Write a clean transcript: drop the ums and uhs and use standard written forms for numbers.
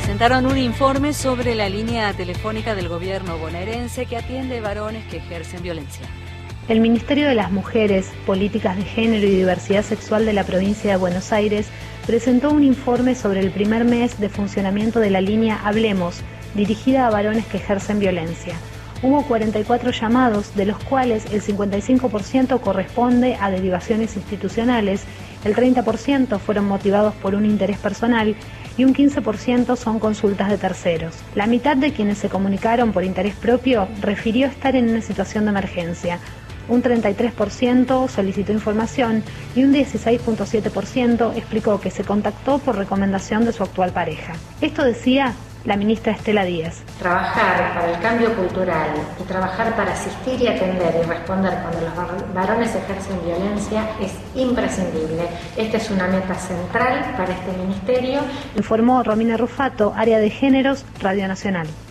presentaron un informe sobre la línea telefónica del gobierno bonaerense que atiende varones que ejercen violencia. El Ministerio de las Mujeres, Políticas de Género y Diversidad Sexual de la provincia de Buenos Aires presentó un informe sobre el primer mes de funcionamiento de la línea Hablemos, dirigida a varones que ejercen violencia. Hubo 44 llamados, de los cuales el 55% corresponde a derivaciones institucionales, el 30% fueron motivados por un interés personal y un 15% son consultas de terceros. La mitad de quienes se comunicaron por interés propio refirió estar en una situación de emergencia. Un 33% solicitó información y un 16.7% explicó que se contactó por recomendación de su actual pareja. Esto decía la ministra Estela Díaz. Trabajar para el cambio cultural y trabajar para asistir y atender y responder cuando los varones ejercen violencia es imprescindible. Esta es una meta central para este ministerio. Informó Romina Rufato, Área de Géneros, Radio Nacional.